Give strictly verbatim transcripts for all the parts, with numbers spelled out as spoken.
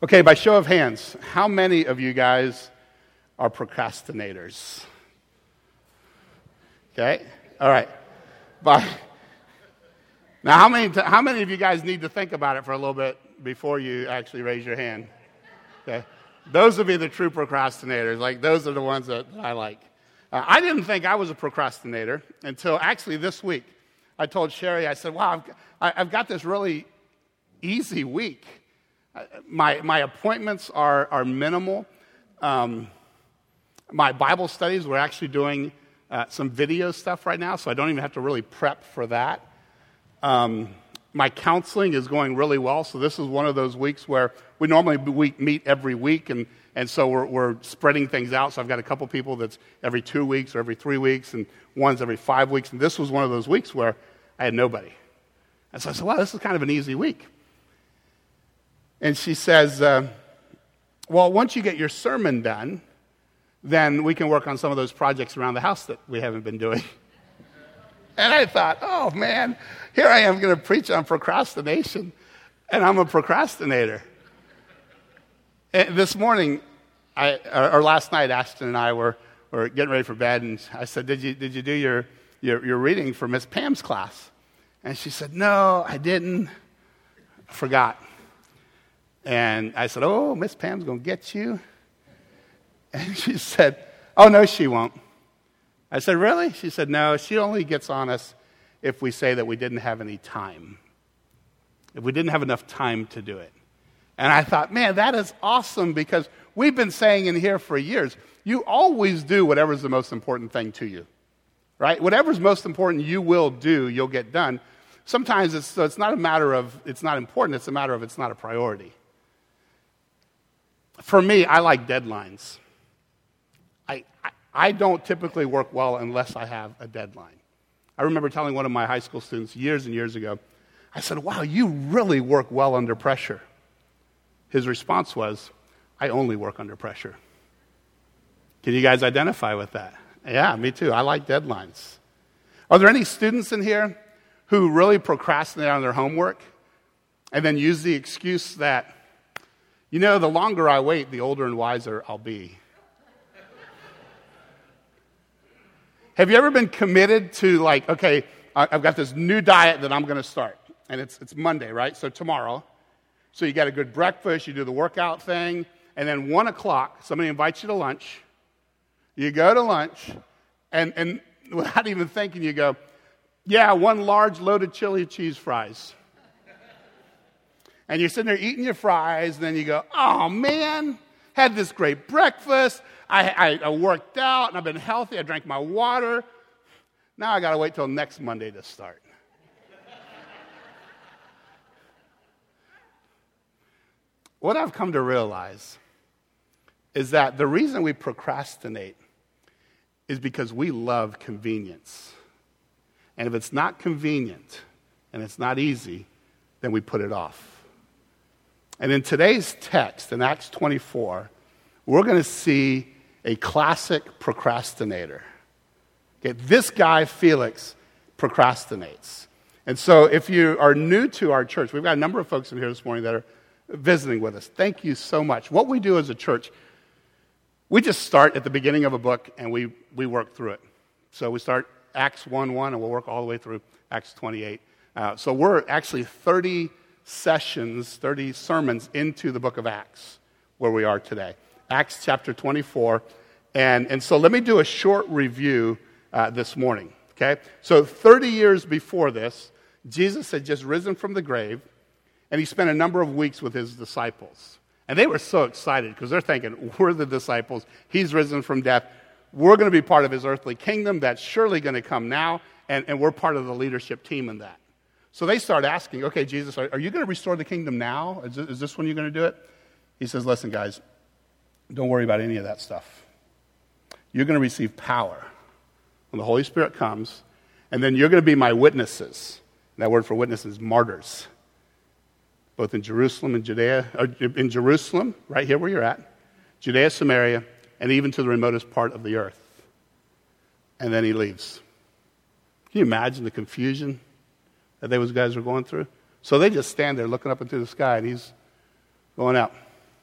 Okay, by show of hands, how many of you guys are procrastinators? Okay, all right. By, now, how many, how many of you guys need to think about it for a little bit before you actually raise your hand? Okay, those would be the true procrastinators. Like, those are the ones that I like. Uh, I didn't think I was a procrastinator until actually this week. I told Sherry, I said, wow, I've, I, I've got this really easy week. My my appointments are are minimal. Um, my Bible studies, we're actually doing uh, some video stuff right now, so I don't even have to really prep for that. Um, my counseling is going really well, so this is one of those weeks where we normally we meet every week, and, and so we're, we're spreading things out. So I've got a couple people that's every two weeks or every three weeks, and one's every five weeks, and this was one of those weeks where I had nobody. And so I said, wow, this is kind of an easy week. And she says, uh, well, once you get your sermon done, then we can work on some of those projects around the house that we haven't been doing. And I thought, oh, man, here I am going to preach on procrastination, and I'm a procrastinator. And this morning, I, or last night, Ashton and I were, were getting ready for bed, and I said, did you, did you do your, your, your reading for Miss Pam's class? And she said, no, I didn't. I forgot. And I said, oh, Miss Pam's going to get you. And she said, oh, no, she won't. I said, really? She said, no, she only gets on us if we say that we didn't have any time, if we didn't have enough time to do it. And I thought, man, that is awesome, because we've been saying in here for years, you always do whatever's the most important thing to you, right? Whatever's most important you will do, you'll get done. Sometimes it's, so it's not a matter of it's not important, it's a matter of it's not a priority. For me, I like deadlines. I, I I don't typically work well unless I have a deadline. I remember telling one of my high school students years and years ago, I said, wow, you really work well under pressure. His response was, I only work under pressure. Can you guys identify with that? Yeah, me too. I like deadlines. Are there any students in here who really procrastinate on their homework and then use the excuse that, you know, the longer I wait, the older and wiser I'll be? Have you ever been committed to, like, okay, I've got this new diet that I'm going to start, and it's it's Monday, right? So tomorrow. So you got a good breakfast, you do the workout thing, and then one o'clock, somebody invites you to lunch. You go to lunch, and, and without even thinking, you go, yeah, one large loaded chili cheese fries. And you're sitting there eating your fries, and then you go, oh, man, had this great breakfast. I, I, I worked out, and I've been healthy. I drank my water. Now I got to wait till next Monday to start. What I've come to realize is that the reason we procrastinate is because we love convenience. And if it's not convenient and it's not easy, then we put it off. And in today's text, in Acts twenty-four, we're going to see a classic procrastinator. Okay, this guy, Felix, procrastinates. And so if you are new to our church, we've got a number of folks in here this morning that are visiting with us. Thank you so much. What we do as a church, we just start at the beginning of a book and we, we work through it. So we start Acts one one and we'll work all the way through Acts twenty-eight. Uh, so we're actually thirty sessions, thirty sermons into the book of Acts where we are today. Acts chapter twenty-four. And, and so let me do a short review uh, this morning, okay? So thirty years before this, Jesus had just risen from the grave, and he spent a number of weeks with his disciples. And they were so excited because they're thinking, we're the disciples. He's risen from death. We're going to be part of his earthly kingdom. That's surely going to come now, and, and we're part of the leadership team in that. So they start asking, okay, Jesus, are, are you going to restore the kingdom now? Is this, is this when you're going to do it? He says, listen, guys, don't worry about any of that stuff. You're going to receive power when the Holy Spirit comes, and then you're going to be my witnesses. And that word for witnesses is martyrs, both in Jerusalem and Judea, or in Jerusalem, right here where you're at, Judea, Samaria, and even to the remotest part of the earth. And then he leaves. Can you imagine the confusion that those guys were going through? So they just stand there looking up into the sky, and he's going out.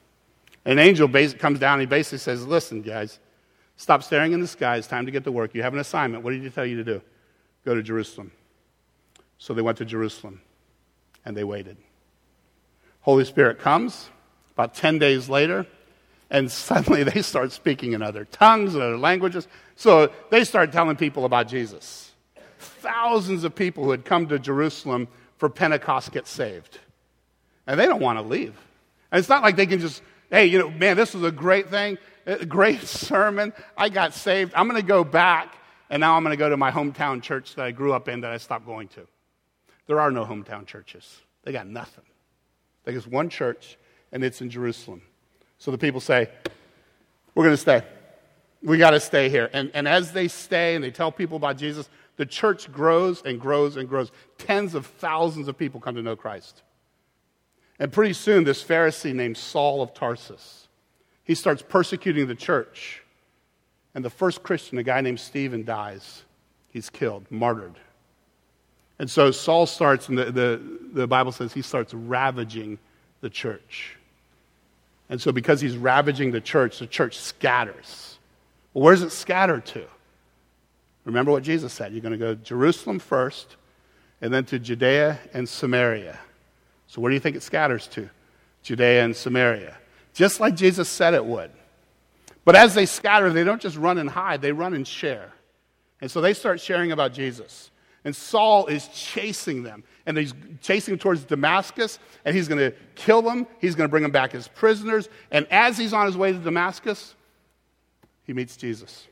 An angel bas- comes down and he basically says, listen, guys, stop staring in the sky. It's time to get to work. You have an assignment. What did he tell you to do? Go to Jerusalem. So they went to Jerusalem, and they waited. Holy Spirit comes about ten days later, and suddenly they start speaking in other tongues and other languages. So they start telling people about Jesus. Thousands of people who had come to Jerusalem for Pentecost get saved. And they don't want to leave. And it's not like they can just, hey, you know, man, this was a great thing, a great sermon. I got saved. I'm going to go back, and now I'm going to go to my hometown church that I grew up in that I stopped going to. There are no hometown churches. They got nothing. There's one church, and it's in Jerusalem. So the people say, we're going to stay. We got to stay here. And, and as they stay and they tell people about Jesus, the church grows and grows and grows. Tens of thousands of people come to know Christ. And pretty soon, this Pharisee named Saul of Tarsus, he starts persecuting the church. And the first Christian, a guy named Stephen, dies. He's killed, martyred. And so Saul starts, and the, the, the Bible says he starts ravaging the church. And so because he's ravaging the church, the church scatters. Well, where does it scatter to? Remember what Jesus said. You're going to go to Jerusalem first, and then to Judea and Samaria. So where do you think it scatters to? Judea and Samaria. Just like Jesus said it would. But as they scatter, they don't just run and hide, they run and share. And so they start sharing about Jesus. And Saul is chasing them. And he's chasing them towards Damascus, and he's going to kill them. He's going to bring them back as prisoners. And as he's on his way to Damascus, he meets Jesus.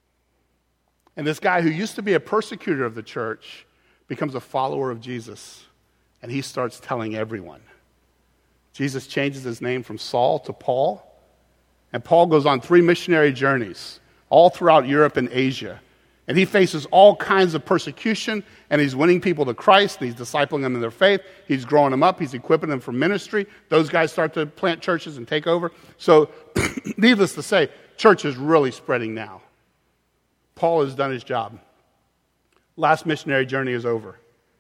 And this guy who used to be a persecutor of the church becomes a follower of Jesus. And he starts telling everyone. Jesus changes his name from Saul to Paul. And Paul goes on three missionary journeys all throughout Europe and Asia. And he faces all kinds of persecution, and he's winning people to Christ, and he's discipling them in their faith. He's growing them up. He's equipping them for ministry. Those guys start to plant churches and take over. So, needless to say, church is really spreading now. Paul has done his job. Last missionary journey is over.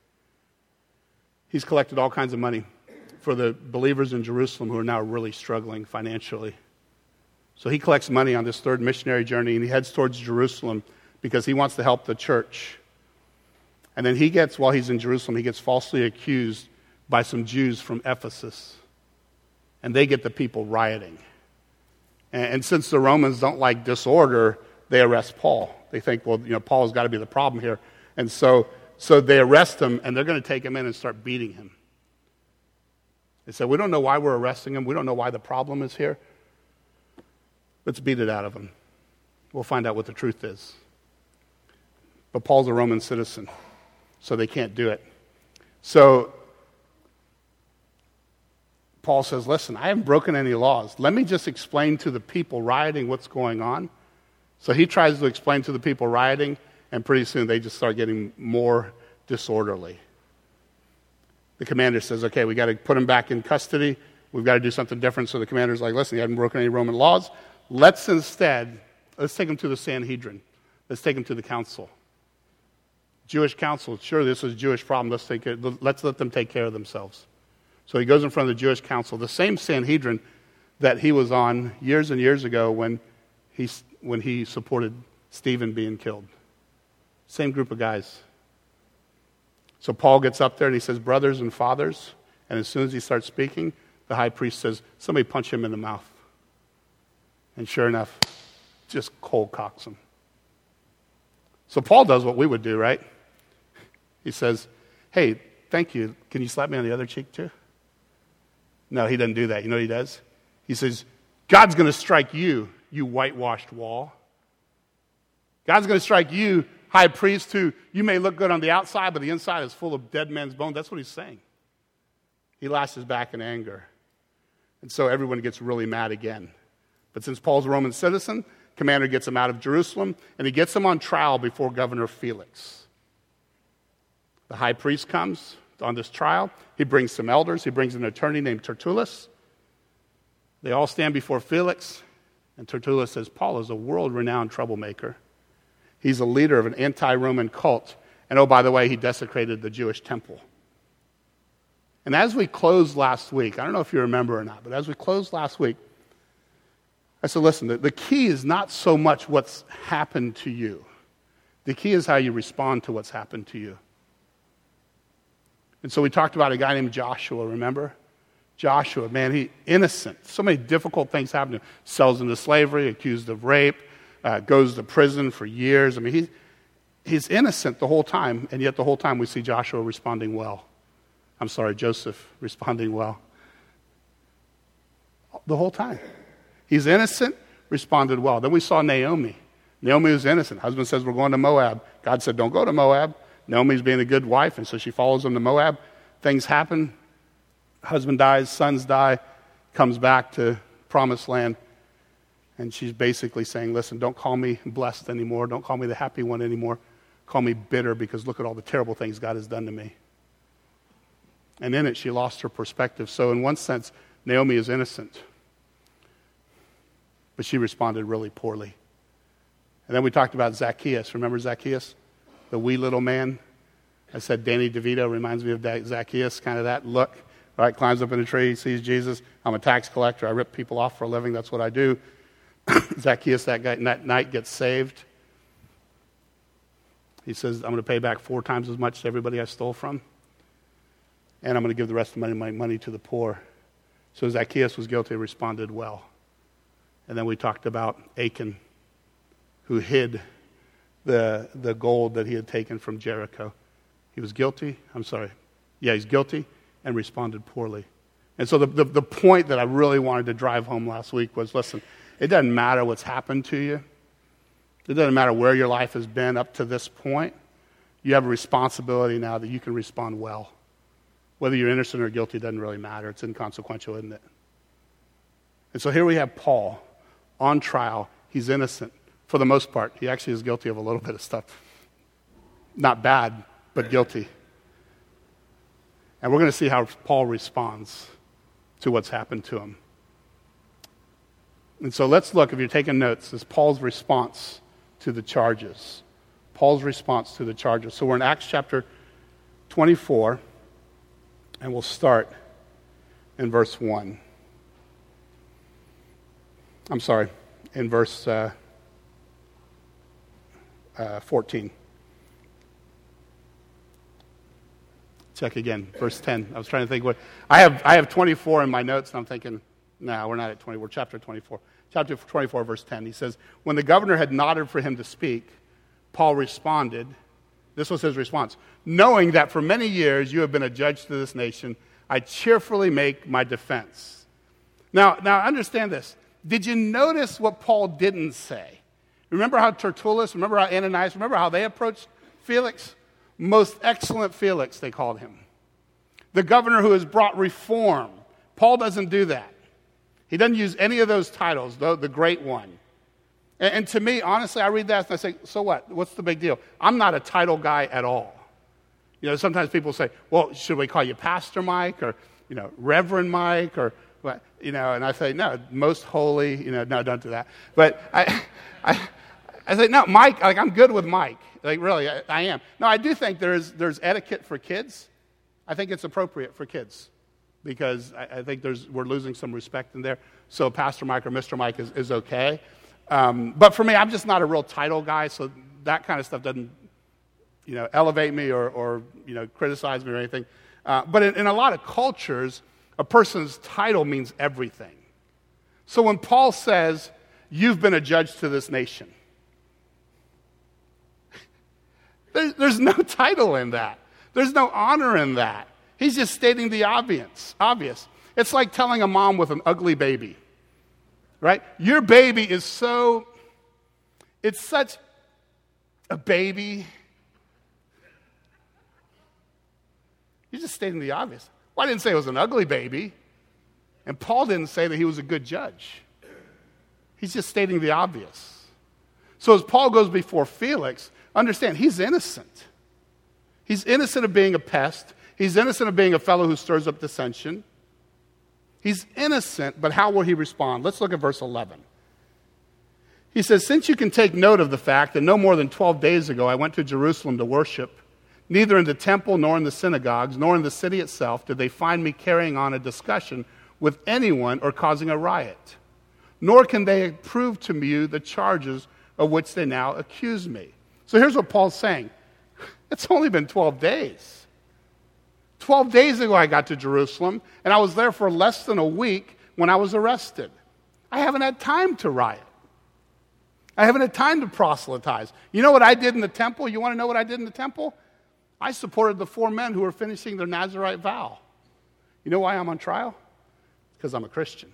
He's collected all kinds of money for the believers in Jerusalem who are now really struggling financially. So he collects money on this third missionary journey, and he heads towards Jerusalem because he wants to help the church. And then he gets, while he's in Jerusalem, he gets falsely accused by some Jews from Ephesus. And they get the people rioting. And, and since the Romans don't like disorder, they arrest Paul. They think, well, you know, Paul's got to be the problem here. And so, so they arrest him, and they're going to take him in and start beating him. They said, we don't know why we're arresting him. We don't know why the problem is here. Let's beat it out of him. We'll find out what the truth is. But Paul's a Roman citizen, so they can't do it. So Paul says, listen, I haven't broken any laws. Let me just explain to the people rioting what's going on. So he tries to explain to the people rioting, and pretty soon they just start getting more disorderly. The commander says, okay, we got to put him back in custody. We've got to do something different. So the commander's like, listen, you haven't broken any Roman laws. Let's instead, let's take him to the Sanhedrin. Let's take him to the council. Jewish council, sure, this is a Jewish problem. Let's, take it, let's let them take care of themselves. So he goes in front of the Jewish council, the same Sanhedrin that he was on years and years ago when he, when he supported Stephen being killed. Same group of guys. So Paul gets up there and he says, brothers and fathers, and as soon as he starts speaking, the high priest says, somebody punch him in the mouth. And sure enough, just cold cocks him. So Paul does what we would do, right? He says, hey, thank you. Can you slap me on the other cheek too? No, he doesn't do that. You know what he does? He says, God's going to strike you, you whitewashed wall. God's going to strike you, high priest, who you may look good on the outside, but the inside is full of dead men's bones. That's what he's saying. He lashes back in anger. And so everyone gets really mad again. But since Paul's a Roman citizen, commander gets him out of Jerusalem, and he gets him on trial before Governor Felix. The high priest comes on this trial. He brings some elders. He brings an attorney named Tertullus. They all stand before Felix, and Tertullus says, Paul is a world-renowned troublemaker. He's a leader of an anti-Roman cult. And oh, by the way, he desecrated the Jewish temple. And as we closed last week, I don't know if you remember or not, but as we closed last week, I said, listen, the, the key is not so much what's happened to you. The key is how you respond to what's happened to you. And so we talked about a guy named Joshua, remember? Joshua, man, he innocent. So many difficult things happen to him. Sells into slavery, accused of rape, uh, goes to prison for years. I mean, he, he's innocent the whole time, and yet the whole time we see Joshua responding well. I'm sorry, Joseph responding well. The whole time. He's innocent, responded well. Then we saw Naomi. Naomi was innocent. Husband says, we're going to Moab. God said, don't go to Moab. Naomi's being a good wife, and so she follows him to Moab. Things happen. Husband dies, sons die, comes back to promised land. And she's basically saying, listen, don't call me blessed anymore. Don't call me the happy one anymore. Call me bitter because look at all the terrible things God has done to me. And in it, she lost her perspective. So in one sense, Naomi is innocent. But she responded really poorly. And then we talked about Zacchaeus. Remember Zacchaeus? The wee little man. I said Danny DeVito reminds me of Zacchaeus, kind of that look. Right? Climbs up in a tree, sees Jesus. I'm a tax collector. I rip people off for a living. That's what I do. Zacchaeus that, guy, that night gets saved. He says, I'm going to pay back four times as much to everybody I stole from. And I'm going to give the rest of my, my money to the poor. So Zacchaeus was guilty, responded well. And then we talked about Achan, who hid the, the gold that he had taken from Jericho. He was guilty. I'm sorry. Yeah, he's guilty and responded poorly. And so the, the, the point that I really wanted to drive home last week was, listen, it doesn't matter what's happened to you. It doesn't matter where your life has been up to this point. You have a responsibility now that you can respond well. Whether you're innocent or guilty doesn't really matter. It's inconsequential, isn't it? And so here we have Paul on trial. He's innocent for the most part. He actually is guilty of a little bit of stuff. Not bad, but guilty. And we're going to see how Paul responds to what's happened to him. And so let's look, if you're taking notes, this is Paul's response to the charges. Paul's response to the charges. So we're in Acts chapter twenty-four, and we'll start in verse one. I'm sorry, in verse uh, uh, fourteen. Check again, verse ten. I was trying to think what I have. I have twenty-four in my notes, and I'm thinking, no, we're not at twenty. We're chapter twenty-four. Chapter twenty-four, verse ten. He says, when the governor had nodded for him to speak, Paul responded. This was his response. Knowing that for many years you have been a judge to this nation, I cheerfully make my defense. Now, now understand this. Did you notice what Paul didn't say? Remember how Tertullus, remember how Ananias, remember how they approached Felix? Most excellent Felix, they called him. The governor who has brought reform. Paul doesn't do that. He doesn't use any of those titles, though the great one. And, and to me, honestly, I read that and I say, so what? What's the big deal? I'm not a title guy at all. You know, sometimes people say, well, should we call you Pastor Mike or, you know, Reverend Mike or what? You know, and I say, no, most holy, you know, no, don't do that. But I, I, I say, no, Mike, like I'm good with Mike. Like really, I, I am. No, I do think there's there's etiquette for kids. I think it's appropriate for kids because I, I think there's we're losing some respect in there. So Pastor Mike or Mister Mike is, is okay. Um, but for me, I'm just not a real title guy, so that kind of stuff doesn't, you know, elevate me or, or you know, criticize me or anything. Uh, but in, in a lot of cultures, a person's title means everything. So when Paul says, you've been a judge to this nation, there, there's no title in that. There's no honor in that. He's just stating the obvious. Obvious. It's like telling a mom with an ugly baby, right? Your baby is so, it's such a baby. You're just stating the obvious. Well, I didn't say it was an ugly baby. And Paul didn't say that he was a good judge. He's just stating the obvious. So as Paul goes before Felix, understand, he's innocent. He's innocent of being a pest. He's innocent of being a fellow who stirs up dissension. He's innocent, but how will he respond? Let's look at verse eleven. He says, since you can take note of the fact that no more than twelve days ago I went to Jerusalem to worship, neither in the temple nor in the synagogues nor in the city itself did they find me carrying on a discussion with anyone or causing a riot. nor can they prove to you the charges of which they now accuse me. So here's what Paul's saying. It's only been twelve days. twelve days ago I got to Jerusalem, and I was there for less than a week when I was arrested. I haven't had time to riot. I haven't had time to proselytize. You know what I did in the temple? You want to know what I did in the temple? I supported the four men who were finishing their Nazirite vow. You know why I'm on trial? Because I'm a Christian.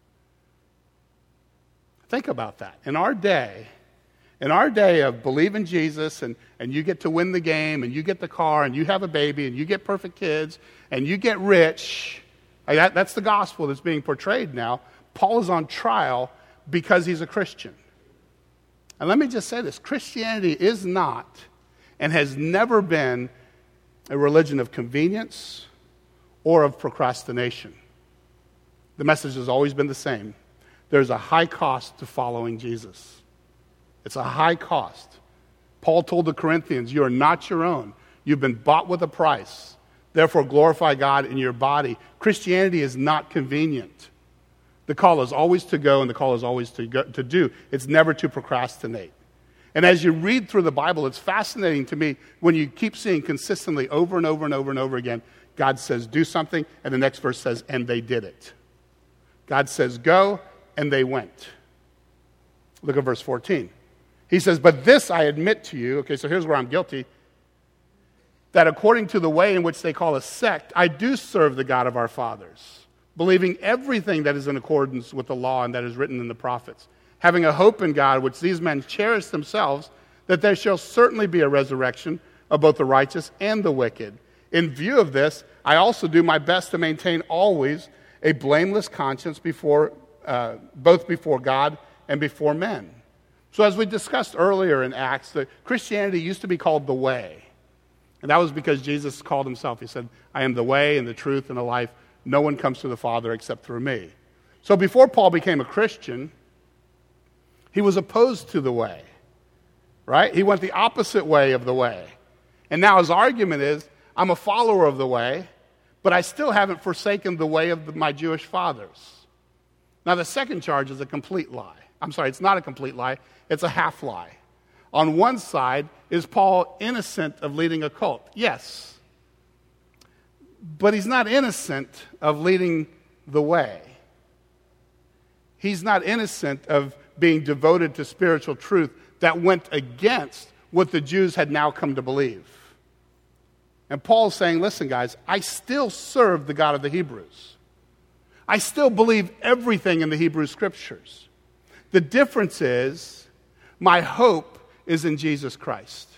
Think about that. In our day, in our day of believing Jesus and, and you get to win the game and you get the car and you have a baby and you get perfect kids and you get rich, like that, that's the gospel that's being portrayed now. Paul is on trial because he's a Christian. And let me just say this. Christianity is not and has never been a religion of convenience or of procrastination. The message has always been the same. There's a high cost to following Jesus. It's a high cost. Paul told the Corinthians, you are not your own. You've been bought with a price. Therefore, glorify God in your body. Christianity is not convenient. The call is always to go, and the call is always to go, to do. It's never to procrastinate. And as you read through the Bible, it's fascinating to me when you keep seeing consistently over and over and over and over again, God says, do something, and the next verse says, and they did it. God says, go, and they went. Look at verse fourteen. He says, but this I admit to you, okay, so here's where I'm guilty, that according to the way in which they call a sect, I do serve the God of our fathers, believing everything that is in accordance with the law and that is written in the prophets, having a hope in God, which these men cherish themselves, that there shall certainly be a resurrection of both the righteous and the wicked. In view of this, I also do my best to maintain always a blameless conscience before, uh, both before God and before men. So as we discussed earlier in Acts, the Christianity used to be called the way. And that was because Jesus called himself. He said, I am the way and the truth and the life. No one comes to the Father except through me. So before Paul became a Christian, he was opposed to the way, right? He went the opposite way of the way. And now his argument is, I'm a follower of the way, but I still haven't forsaken the way of the, my Jewish fathers. Now the second charge is a complete lie. I'm sorry, it's not a complete lie. It's a half lie. On one side, is Paul innocent of leading a cult? Yes. But he's not innocent of leading the way. He's not innocent of being devoted to spiritual truth that went against what the Jews had now come to believe. And Paul's saying, listen, guys, I still serve the God of the Hebrews. I still believe everything in the Hebrew Scriptures. The difference is, my hope is in Jesus Christ,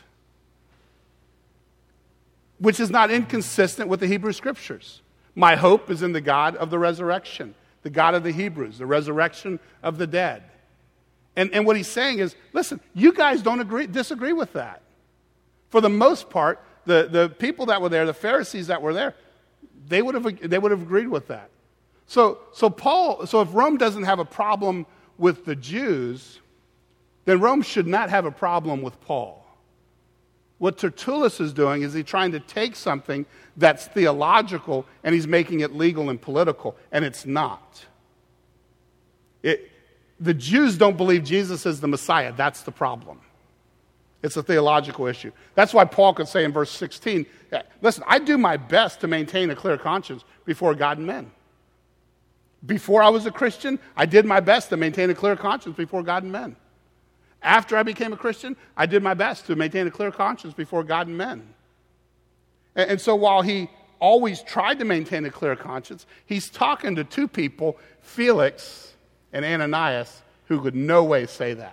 which is not inconsistent with the Hebrew Scriptures. My hope is in the God of the resurrection, the God of the Hebrews, the resurrection of the dead. And, and what he's saying is, listen, you guys don't agree, disagree with that. For the most part, the, the people that were there, the Pharisees that were there, they would have, they would have agreed with that. So, so Paul, so if Rome doesn't have a problem with the Jews, then Rome should not have a problem with Paul. What Tertullus is doing is he's trying to take something that's theological and he's making it legal and political, and it's not. It, the Jews don't believe Jesus is the Messiah. That's the problem. It's a theological issue. That's why Paul could say in verse sixteen, listen, I do my best to maintain a clear conscience before God and men. Before I was a Christian, I did my best to maintain a clear conscience before God and men. After I became a Christian, I did my best to maintain a clear conscience before God and men. And, and so while he always tried to maintain a clear conscience, he's talking to two people, Felix and Ananias, who could no way say that.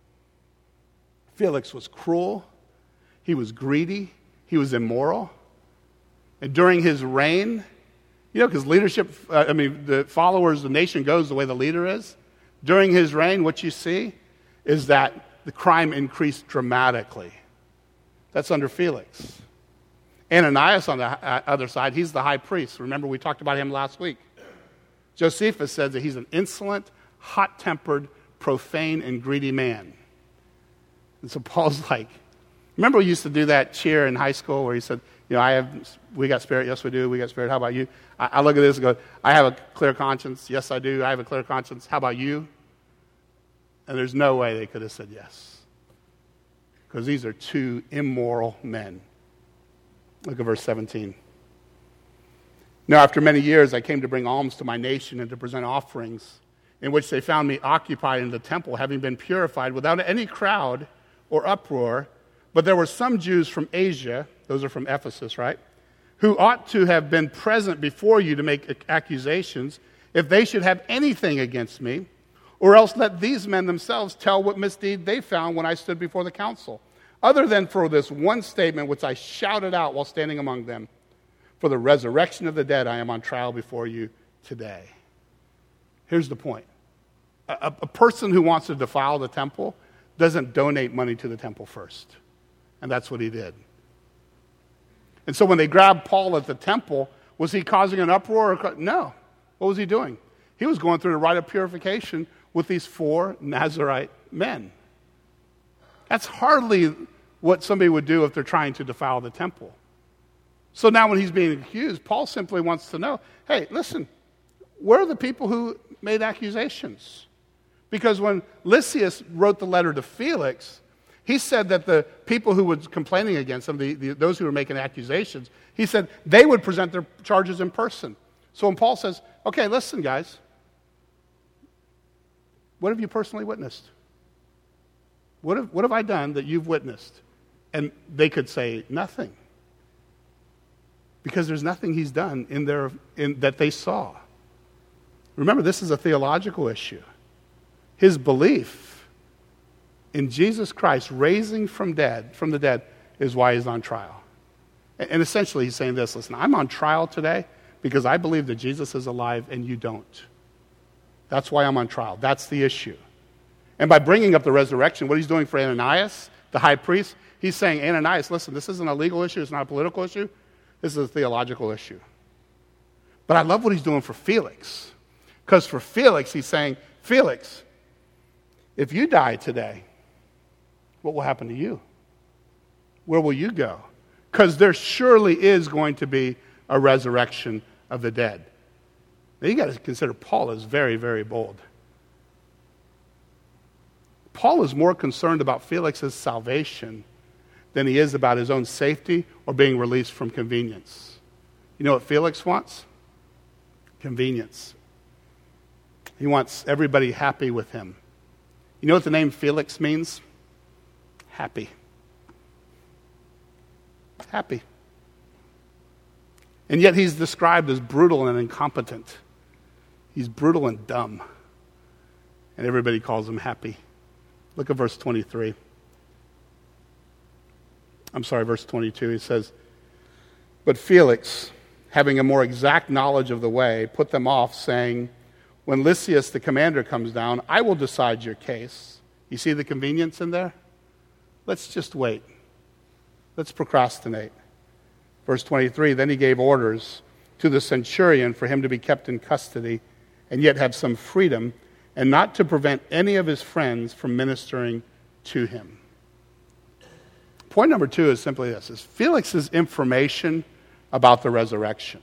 Felix was cruel, he was greedy, he was immoral. And during his reign, you know, because leadership, uh, I mean, the followers, the nation goes the way the leader is. During his reign, what you see is that the crime increased dramatically. That's under Felix. Ananias on the uh, other side, he's the high priest. Remember, we talked about him last week. Josephus says that he's an insolent, hot-tempered, profane, and greedy man. And so Paul's like, remember we used to do that cheer in high school where he said, you know, I have, we got spirit, yes we do, we got spirit, how about you? I, I look at this and go, I have a clear conscience, yes I do, I have a clear conscience, how about you? And there's no way they could have said yes. Because these are two immoral men. Look at verse seventeen. Now, after many years, I came to bring alms to my nation and to present offerings, in which they found me occupied in the temple, having been purified without any crowd or uproar. But there were some Jews from Asia, those are from Ephesus, right, who ought to have been present before you to make accusations, if they should have anything against me, or else let these men themselves tell what misdeed they found when I stood before the council, other than for this one statement which I shouted out while standing among them. For the resurrection of the dead, I am on trial before you today. Here's the point. A, a person who wants to defile the temple doesn't donate money to the temple first. And that's what he did. And so when they grabbed Paul at the temple, was he causing an uproar? Or, no. What was he doing? He was going through the rite of purification with these four Nazirite men. That's hardly what somebody would do if they're trying to defile the temple. So now when he's being accused, Paul simply wants to know, hey, listen, where are the people who made accusations? Because when Lysias wrote the letter to Felix, he said that the people who were complaining against him, the, the, those who were making accusations, he said they would present their charges in person. So when Paul says, okay, listen, guys, what have you personally witnessed? What have, what have I done that you've witnessed? And they could say nothing. Because there's nothing he's done in their, in, that they saw. Remember, this is a theological issue. His belief in Jesus Christ raising from dead, from the dead is why he's on trial. And, and essentially he's saying this, listen, I'm on trial today because I believe that Jesus is alive and you don't. That's why I'm on trial. That's the issue. And by bringing up the resurrection, what he's doing for Ananias, the high priest, he's saying, Ananias, listen, this isn't a legal issue, it's not a political issue, this is a theological issue. But I love what he's doing for Felix. Because for Felix, he's saying, Felix, if you die today, what will happen to you? Where will you go? Because there surely is going to be a resurrection of the dead. Now you got to consider Paul is very, very bold. Paul is more concerned about Felix's salvation than he is about his own safety or being released from convenience. You know what Felix wants? Convenience. He wants everybody happy with him. You know what the name Felix means? Happy. Happy. And yet he's described as brutal and incompetent. He's brutal and dumb. And everybody calls him happy. Look at verse twenty-three. I'm sorry, verse twenty-two. He says, but Felix, having a more exact knowledge of the way, put them off, saying, when Lysias the commander comes down, I will decide your case. You see the convenience in there? Let's just wait. Let's procrastinate. Verse twenty-three, then he gave orders to the centurion for him to be kept in custody and yet have some freedom, and not to prevent any of his friends from ministering to him. Point number two is simply this, is Felix's information about the resurrection.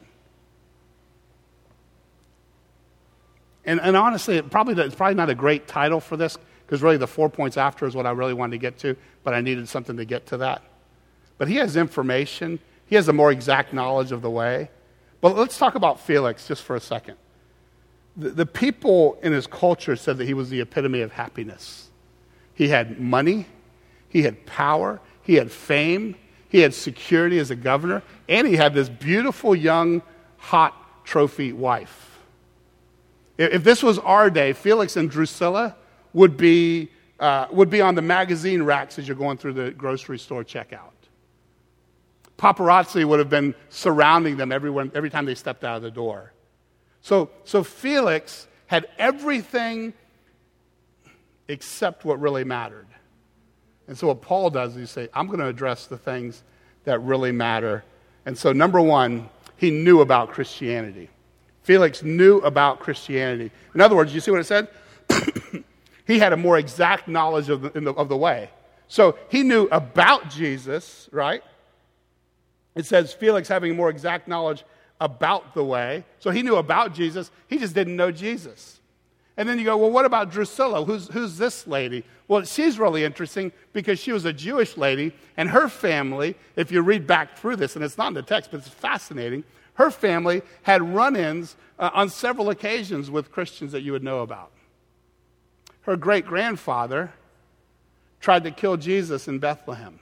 And, and honestly, it probably, it's probably not a great title for this, because really the four points after is what I really wanted to get to, but I needed something to get to that. But he has information. He has a more exact knowledge of the way. But let's talk about Felix just for a second. The, the people in his culture said that he was the epitome of happiness. He had money. He had power. He had fame. He had security as a governor. And he had this beautiful, young, hot trophy wife. If, if this was our day, Felix and Drusilla would be, uh, would be on the magazine racks as you're going through the grocery store checkout. Paparazzi would have been surrounding them everywhere, every time they stepped out of the door. So, so Felix had everything except what really mattered. And so what Paul does is he say, I'm going to address the things that really matter. And so number one, he knew about Christianity. Felix knew about Christianity. In other words, you see what it said? He had a more exact knowledge of the, in the, of the way. So he knew about Jesus, right? It says Felix having more exact knowledge about the way. So he knew about Jesus. He just didn't know Jesus. And then you go, well, what about Drusilla? Who's, who's this lady? Well, she's really interesting because she was a Jewish lady, and her family, if you read back through this, and it's not in the text, but it's fascinating, her family had run-ins uh, on several occasions with Christians that you would know about. Her great-grandfather tried to kill Jesus in Bethlehem.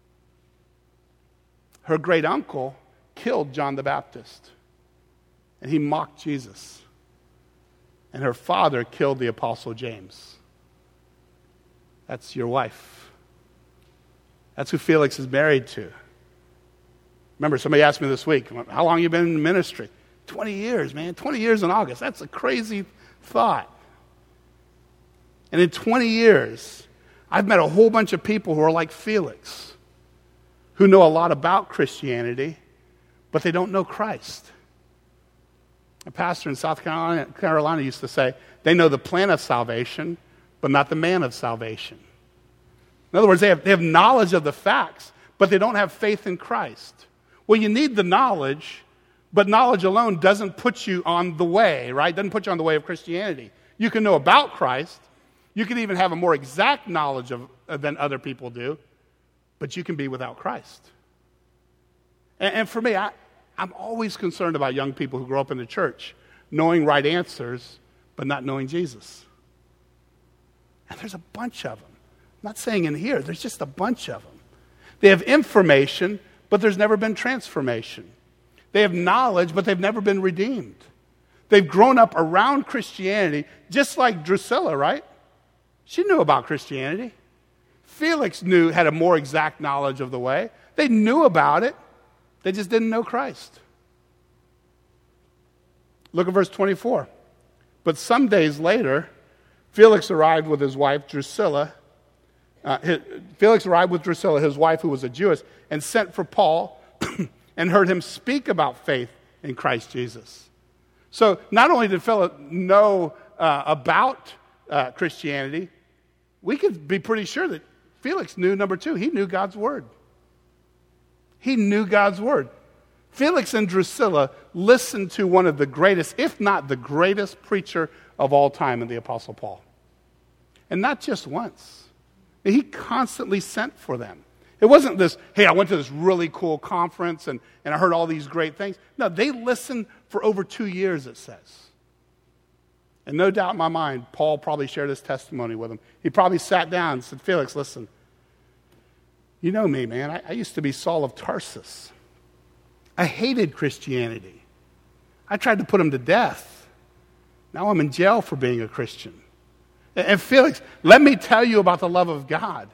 Her great-uncle killed John the Baptist, and he mocked Jesus. And her father killed the Apostle James. That's your wife. That's who Felix is married to. Remember, somebody asked me this week, how long have you been in ministry? twenty years, man. twenty years in August. That's a crazy thought. And in twenty years, I've met a whole bunch of people who are like Felix, who know a lot about Christianity, but they don't know Christ. A pastor in South Carolina, Carolina used to say, they know the plan of salvation, but not the man of salvation. In other words, they have, they have knowledge of the facts, but they don't have faith in Christ. Well, you need the knowledge, but knowledge alone doesn't put you on the way, right? Doesn't put you on the way of Christianity. You can know about Christ. You can even have a more exact knowledge of, uh, than other people do, but you can be without Christ. And, and for me, I... I'm always concerned about young people who grow up in the church knowing right answers, but not knowing Jesus. And there's a bunch of them. I'm not saying in here, there's just a bunch of them. They have information, but there's never been transformation. They have knowledge, but they've never been redeemed. They've grown up around Christianity, just like Drusilla, right? She knew about Christianity. Felix knew, had a more exact knowledge of the way. They knew about it. They just didn't know Christ. Look at verse twenty-four. But some days later, Felix arrived with his wife, Drusilla. Uh, his, Felix arrived with Drusilla, his wife, who was a Jewess, and sent for Paul and heard him speak about faith in Christ Jesus. So not only did Philip know uh, about uh, Christianity, we could be pretty sure that Felix knew, number two, he knew God's word. He knew God's word. Felix and Drusilla listened to one of the greatest, if not the greatest preacher of all time in the Apostle Paul. And not just once. He constantly sent for them. It wasn't this, hey, I went to this really cool conference and, and I heard all these great things. No, they listened for over two years, it says. And no doubt in my mind, Paul probably shared his testimony with him. He probably sat down and said, Felix, listen, you know me, man. I, I used to be Saul of Tarsus. I hated Christianity. I tried to put him to death. Now I'm in jail for being a Christian. And, and Felix, let me tell you about the love of God.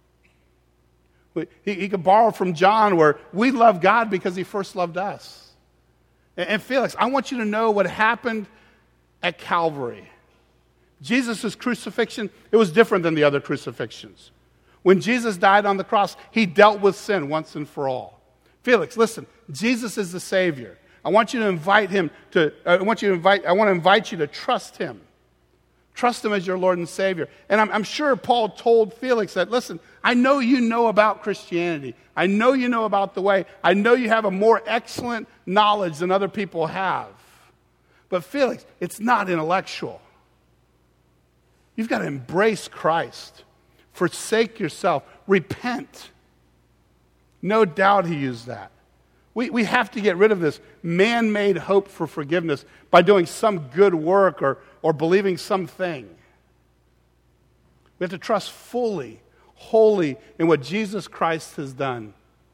He, he could borrow from John where we love God because he first loved us. And, and Felix, I want you to know what happened at Calvary. Jesus' crucifixion, it was different than the other crucifixions. When Jesus died on the cross, he dealt with sin once and for all. Felix, listen, Jesus is the Savior. I want you to invite him to, I want you to invite, I want to invite you to trust him. Trust him as your Lord and Savior. And I'm, I'm sure Paul told Felix that, listen, I know you know about Christianity. I know you know about the way. I know you have a more excellent knowledge than other people have. But Felix, it's not intellectual. You've got to embrace Christ. Forsake yourself. Repent. No doubt he used that. We, we have to get rid of this man-made hope for forgiveness by doing some good work or, or believing something. We have to trust fully, wholly in what Jesus Christ has done.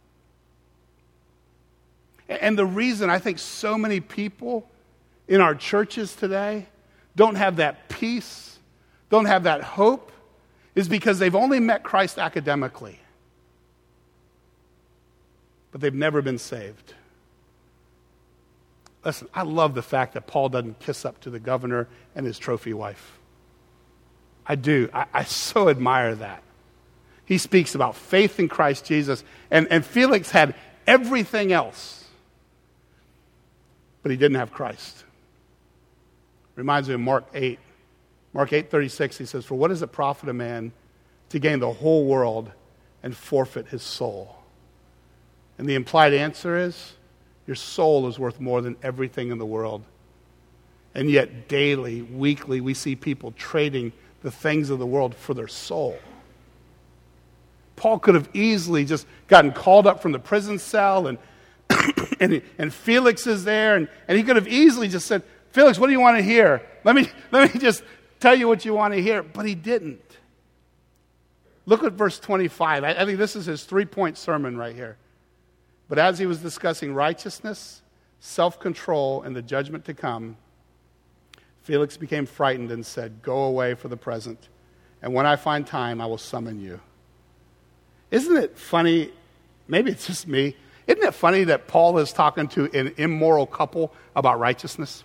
And the reason I think so many people in our churches today don't have that peace, don't have that hope, is because they've only met Christ academically. But they've never been saved. Listen, I love the fact that Paul doesn't kiss up to the governor and his trophy wife. I do. I, I so admire that. He speaks about faith in Christ Jesus. And, and Felix had everything else, but he didn't have Christ. Reminds me of Mark eight. Mark eight thirty-six, he says, for what does it profit a man to gain the whole world and forfeit his soul? And the implied answer is, your soul is worth more than everything in the world. And yet daily, weekly, we see people trading the things of the world for their soul. Paul could have easily just gotten called up from the prison cell, and and, and Felix is there, and, and he could have easily just said, Felix, what do you want to hear? Let me, let me just tell you what you want to hear. But he didn't. Look at verse twenty-five. I, I think this is his three-point sermon right here. But as he was discussing righteousness, self-control, and the judgment to come, Felix became frightened and said, go away for the present, and when I find time, I will summon you. Isn't it funny? Maybe it's just me. Isn't it funny that Paul is talking to an immoral couple about righteousness?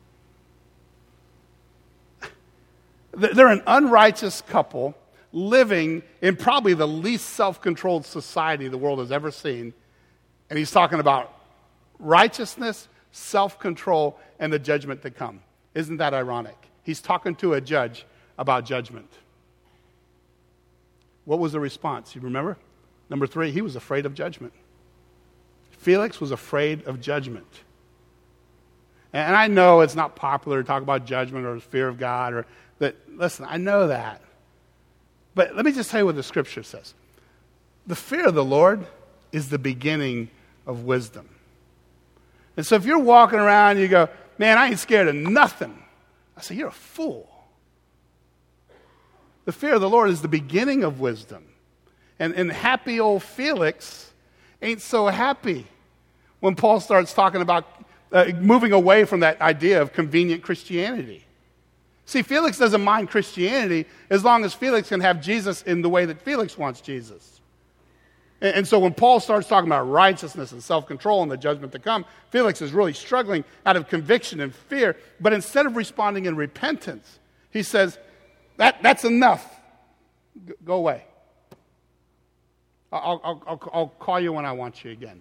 They're an unrighteous couple living in probably the least self-controlled society the world has ever seen. And he's talking about righteousness, self-control, and the judgment to come. Isn't that ironic? He's talking to a judge about judgment. What was the response? You remember? Number three, he was afraid of judgment. Felix was afraid of judgment. And I know it's not popular to talk about judgment or fear of God, or that. Listen, I know that. But let me just tell you what the scripture says. The fear of the Lord is the beginning of wisdom. And so if you're walking around and you go, man, I ain't scared of nothing, I say, you're a fool. The fear of the Lord is the beginning of wisdom. And, and happy old Felix ain't so happy when Paul starts talking about uh, moving away from that idea of convenient Christianity. See, Felix doesn't mind Christianity as long as Felix can have Jesus in the way that Felix wants Jesus. And, and so when Paul starts talking about righteousness and self-control and the judgment to come, Felix is really struggling out of conviction and fear. But instead of responding in repentance, he says, that, that's enough. G- go away. I'll, I'll, I'll, I'll call you when I want you again.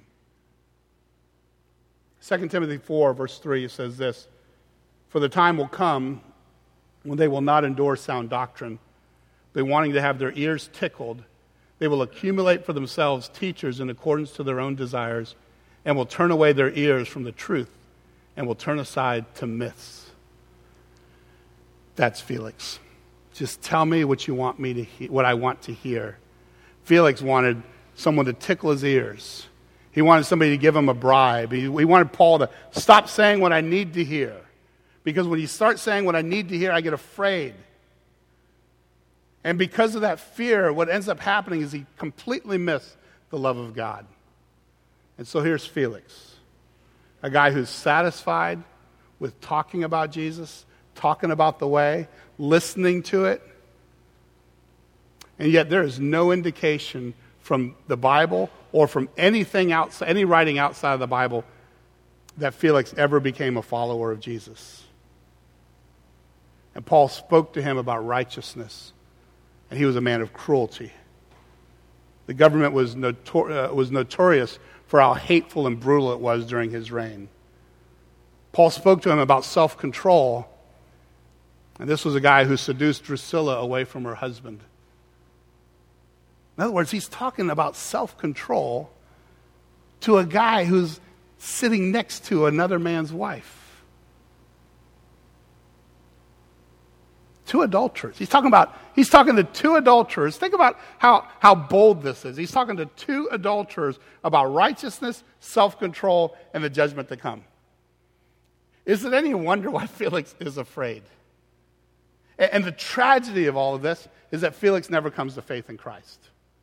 Second Timothy four, verse three, says this, for the time will come when they will not endure sound doctrine, but wanting to have their ears tickled, they will accumulate for themselves teachers in accordance to their own desires, and will turn away their ears from the truth, and will turn aside to myths. That's Felix. Just tell me what you want me to he- what I want to hear. Felix wanted someone to tickle his ears. He wanted somebody to give him a bribe. He, he wanted Paul to stop saying what I need to hear. Because when you start saying what I need to hear, I get afraid. And because of that fear, what ends up happening is he completely missed the love of God. And so here's Felix, a guy who's satisfied with talking about Jesus, talking about the way, listening to it. And yet there is no indication from the Bible or from anything outside, any writing outside of the Bible, that Felix ever became a follower of Jesus. And Paul spoke to him about righteousness, and he was a man of cruelty. The government was, notor- uh, was notorious for how hateful and brutal it was during his reign. Paul spoke to him about self-control, and this was a guy who seduced Drusilla away from her husband. In other words, he's talking about self-control to a guy who's sitting next to another man's wife. Two adulterers. He's talking about, he's talking to two adulterers. Think about how, how bold this is. He's talking to two adulterers about righteousness, self-control, and the judgment to come. Is it any wonder why Felix is afraid? And, and the tragedy of all of this is that Felix never comes to faith in Christ.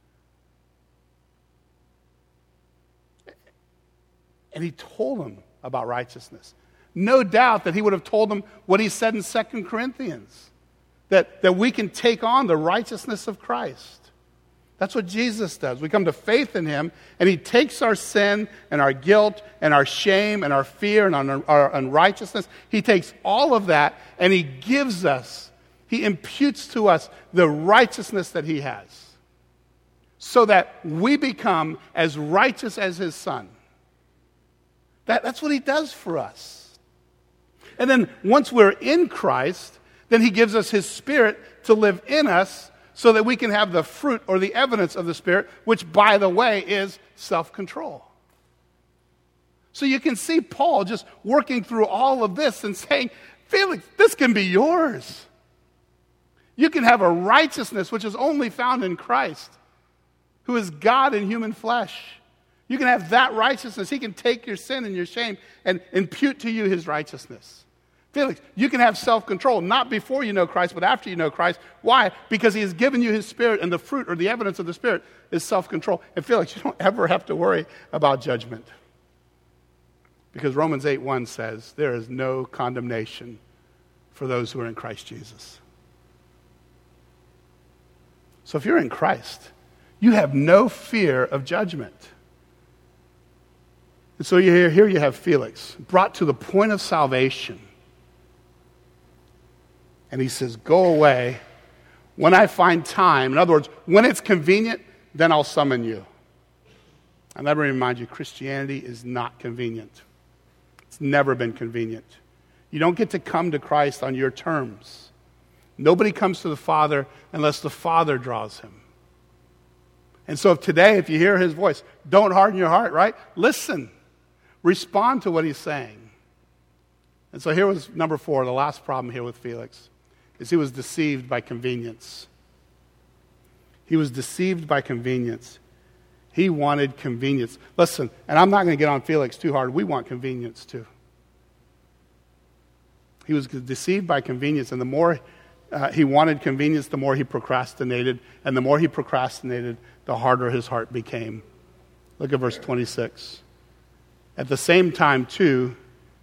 And he told him about righteousness. No doubt that he would have told him what he said in Second Corinthians. That, that we can take on the righteousness of Christ. That's what Jesus does. We come to faith in him, and he takes our sin and our guilt and our shame and our fear and our, our unrighteousness. He takes all of that, and he gives us, he imputes to us the righteousness that he has. So that we become as righteous as his Son. That, that's what he does for us. And then once we're in Christ, then he gives us his Spirit to live in us so that we can have the fruit or the evidence of the Spirit, which, by the way, is self-control. So you can see Paul just working through all of this and saying, Felix, this can be yours. You can have a righteousness which is only found in Christ, who is God in human flesh. You can have that righteousness. He can take your sin and your shame and impute to you his righteousness. Felix, you can have self-control, not before you know Christ, but after you know Christ. Why? Because he has given you his Spirit, and the fruit or the evidence of the Spirit is self-control. And Felix, you don't ever have to worry about judgment. Because Romans eight one says, there is no condemnation for those who are in Christ Jesus. So if you're in Christ, you have no fear of judgment. And so you hear, here you have Felix, brought to the point of salvation. And he says, go away. When I find time, in other words, when it's convenient, then I'll summon you. And let me remind you, Christianity is not convenient. It's never been convenient. You don't get to come to Christ on your terms. Nobody comes to the Father unless the Father draws him. And so if today, if you hear his voice, don't harden your heart, right? Listen. Respond to what he's saying. And so here was number four, the last problem here with Felix, is he was deceived by convenience. He was deceived by convenience. He wanted convenience. Listen, and I'm not going to get on Felix too hard. We want convenience too. He was deceived by convenience, and the more uh, he wanted convenience, the more he procrastinated, and the more he procrastinated, the harder his heart became. Look at verse twenty-six. At the same time, too,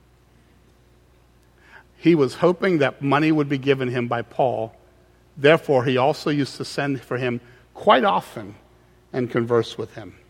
he was hoping that money would be given him by Paul. Therefore, he also used to send for him quite often and converse with him.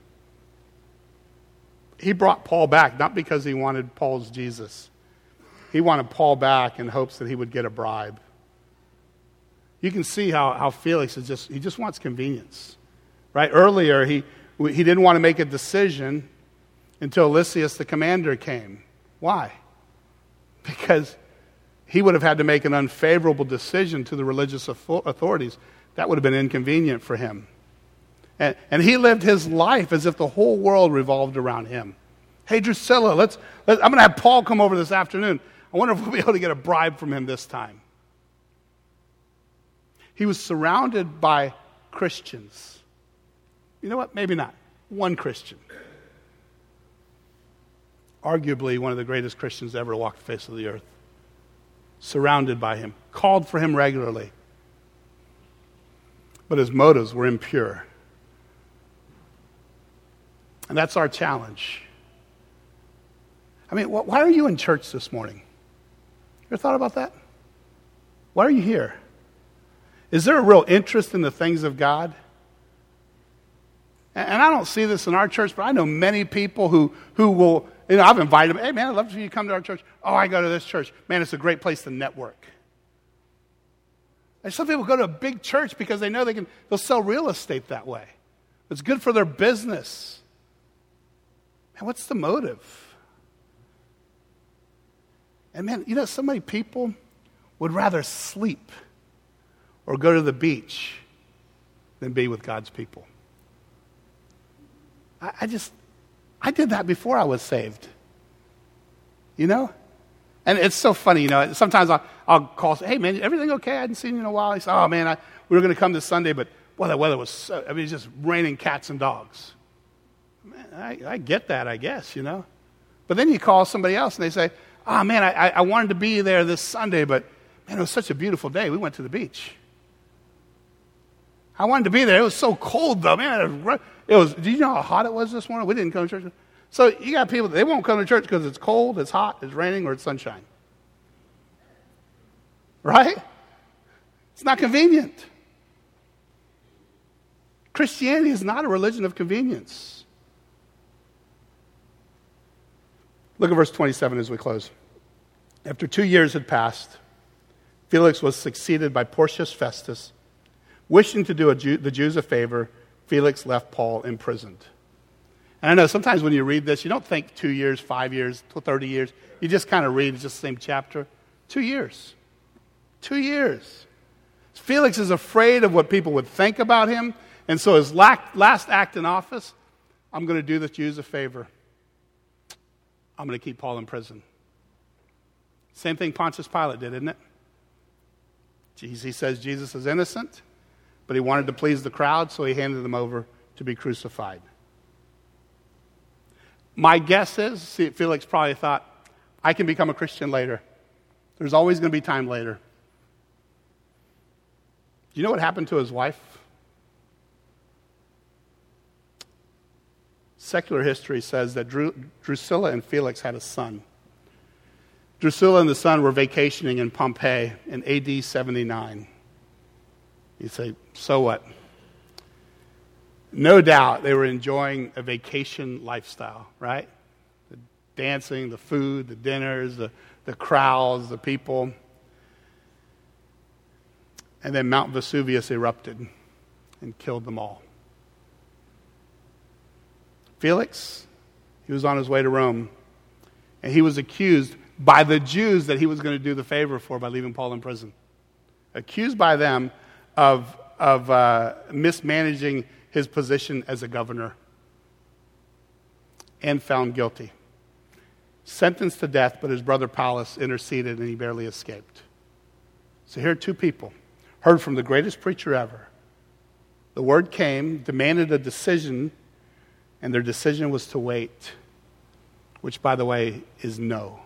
He brought Paul back, not because he wanted Paul's Jesus. He wanted Paul back in hopes that he would get a bribe. You can see how, how Felix is just, he just wants convenience. Right? Earlier, he, he didn't want to make a decision until Lysias, the commander, came. Why? Because he would have had to make an unfavorable decision to the religious authorities. That would have been inconvenient for him. And, and he lived his life as if the whole world revolved around him. Hey, Drusilla, let's, let's, I'm going to have Paul come over this afternoon. I wonder if we'll be able to get a bribe from him this time. He was surrounded by Christians. You know what? Maybe not. One Christian. Arguably one of the greatest Christians to ever walk the face of the earth. Surrounded by him. Called for him regularly. But his motives were impure. And that's our challenge. I mean, wh- why are you in church this morning? You ever thought about that? Why are you here? Is there a real interest in the things of God? And, and I don't see this in our church, but I know many people who, who will, you know, I've invited them, hey man, I'd love for you to come to our church. Oh, I go to this church. Man, it's a great place to network. And some people go to a big church because they know they can, they'll sell real estate that way. It's good for their business. And what's the motive? And man, you know, so many people would rather sleep or go to the beach than be with God's people. I, I just, I did that before I was saved. You know? And it's so funny, you know, sometimes I'll, I'll call, say, hey man, everything okay? I hadn't seen you in a while. He said, oh man, I, we were going to come this Sunday, but boy, the weather was so, I mean, it's just raining cats and dogs. Man, I, I get that, I guess, you know. But then you call somebody else and they say, oh man, I, I wanted to be there this Sunday, but man, it was such a beautiful day. We went to the beach. I wanted to be there. It was so cold though, man. It was, it was, do you know how hot it was this morning? We didn't come to church. So you got people, they won't come to church because it's cold, it's hot, it's raining, or it's sunshine. Right? It's not convenient. Christianity is not a religion of convenience. Look at verse twenty-seven as we close. After two years had passed, Felix was succeeded by Porcius Festus. Wishing to do a Jew, the Jews a favor, Felix left Paul imprisoned. And I know sometimes when you read this, you don't think two years, five years, thirty years. You just kind of read, it's just the same chapter. Two years. Two years. Felix is afraid of what people would think about him. And so his last act in office, I'm going to do the Jews a favor. I'm going to keep Paul in prison. Same thing Pontius Pilate did, isn't it? He says Jesus is innocent, but he wanted to please the crowd, so he handed him over to be crucified. My guess is, see, Felix probably thought, I can become a Christian later. There's always going to be time later. Do you know what happened to his wife? Secular history says that Dru- Drusilla and Felix had a son. Drusilla and the son were vacationing in Pompeii in A D seventy-nine. You say, so what? No doubt they were enjoying a vacation lifestyle, right? The dancing, the food, the dinners, the, the crowds, the people. And then Mount Vesuvius erupted and killed them all. Felix, he was on his way to Rome, and he was accused by the Jews that he was going to do the favor for by leaving Paul in prison. Accused by them of, of uh, mismanaging his position as a governor, and found guilty. Sentenced to death, but his brother Paulus interceded and he barely escaped. So here are two people, heard from the greatest preacher ever. The word came, demanded a decision, and their decision was to wait, which, by the way, is no.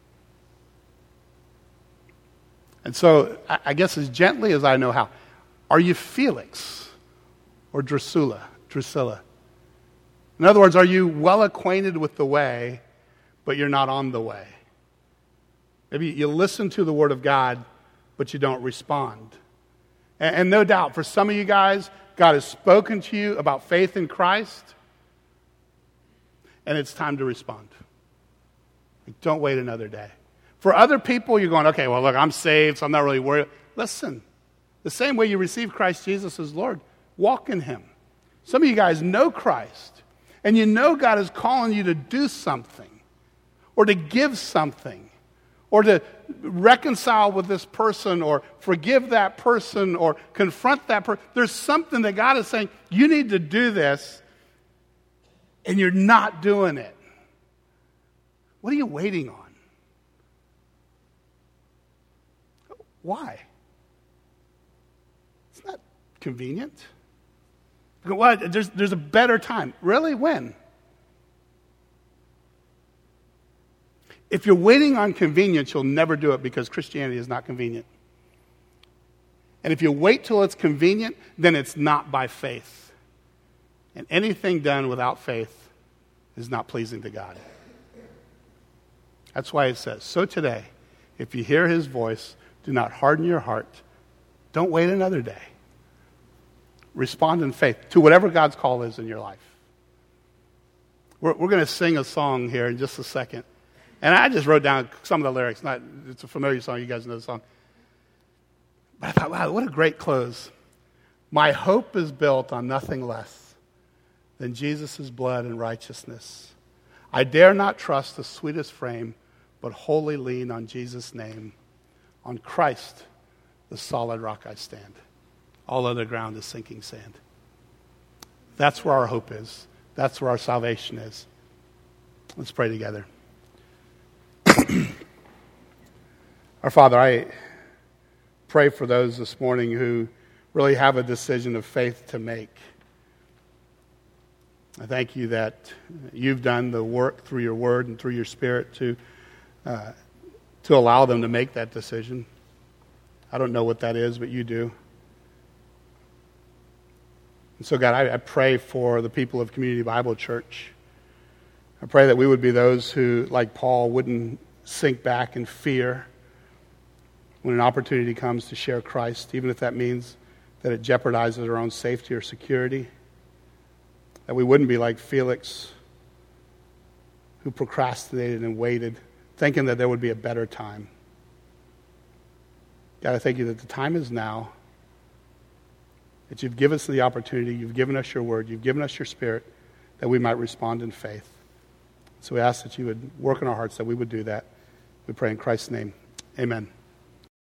And so, I guess as gently as I know how, are you Felix or Drusilla? Drusilla. In other words, are you well acquainted with the way, but you're not on the way? Maybe you listen to the Word of God, but you don't respond. And, and no doubt, for some of you guys, God has spoken to you about faith in Christ, and it's time to respond. Don't wait another day. For other people, you're going, okay, well, look, I'm saved, so I'm not really worried. Listen, the same way you receive Christ Jesus as Lord, walk in Him. Some of you guys know Christ, and you know God is calling you to do something, or to give something, or to reconcile with this person, or forgive that person, or confront that person. There's something that God is saying, you need to do this, and you're not doing it. What are you waiting on? Why? It's not convenient. What? There's, there's a better time. Really? When? If you're waiting on convenience, you'll never do it because Christianity is not convenient. And if you wait till it's convenient, then it's not by faith. And anything done without faith is not pleasing to God. That's why it says, so today, if you hear His voice, do not harden your heart. Don't wait another day. Respond in faith to whatever God's call is in your life. We're, we're going to sing a song here in just a second. And I just wrote down some of the lyrics. Not, it's a familiar song. You guys know the song. But I thought, wow, what a great close. My hope is built on nothing less than Jesus' blood and righteousness. I dare not trust the sweetest frame, but wholly lean on Jesus' name. On Christ, the solid rock I stand. All other ground is sinking sand. That's where our hope is. That's where our salvation is. Let's pray together. Our Father, I pray for those this morning who really have a decision of faith to make. I thank you that you've done the work through your word and through your Spirit to uh, to allow them to make that decision. I don't know what that is, but you do. And so, God, I, I pray for the people of Community Bible Church. I pray that we would be those who, like Paul, wouldn't sink back in fear when an opportunity comes to share Christ, even if that means that it jeopardizes our own safety or security. That we wouldn't be like Felix, who procrastinated and waited, thinking that there would be a better time. God, I thank you that the time is now, that you've given us the opportunity, you've given us your word, you've given us your Spirit, that we might respond in faith. So we ask that you would work in our hearts, that we would do that. We pray in Christ's name. Amen.